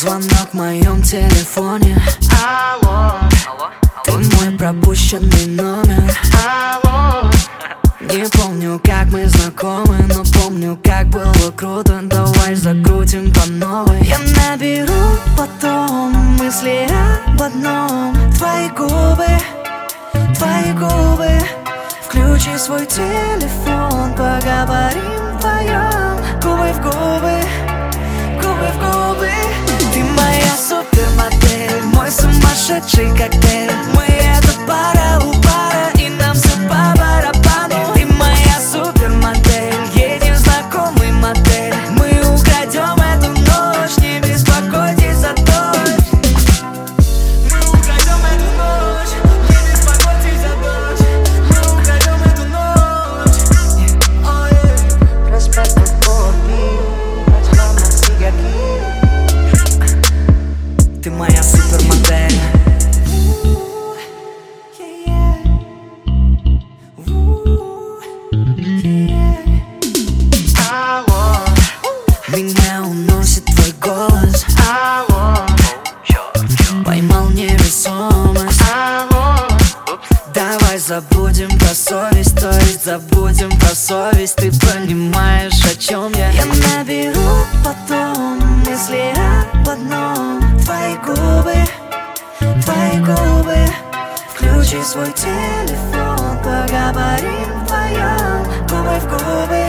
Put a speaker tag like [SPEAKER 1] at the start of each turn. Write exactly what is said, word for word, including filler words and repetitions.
[SPEAKER 1] звонок в моем телефоне.
[SPEAKER 2] Алло, алло,
[SPEAKER 1] ты мой пропущенный номер.
[SPEAKER 2] алло.
[SPEAKER 1] Не помню, как мы знакомы, но помню, как было круто. Давай закрутим по новой. Я наберу потом мысли об одном. Твои губы, твои губы. Включи свой телефон, поговорим вдвоем. Губы в губы, губы в губы. Ты моя супермодель, мой сумасшедший коктейль. Мы это пара у пара, и нам все по барабану. Ты моя супермодель, едем в знакомый мотель. Мы украдем эту ночь, не беспокойтесь за дождь. Мы украдем эту ночь, не беспокойтесь за дождь. Мы украдем эту ночь. Oh, yeah.
[SPEAKER 2] Respeto por ti, mas vamos sigue aquí.
[SPEAKER 1] Ты моя супермодель.
[SPEAKER 2] Алло,
[SPEAKER 1] Меня уносит твой голос.
[SPEAKER 2] алло,
[SPEAKER 1] Поймал невесомость.
[SPEAKER 2] алло.
[SPEAKER 1] Давай забудем про совесть, то есть забудем про совесть. Ты понимаешь, о чем я? Я наберу потом мысли об одном. Твои губы, твои губы. Включи свой телефон, поговорим вдвоем. Губы в губы,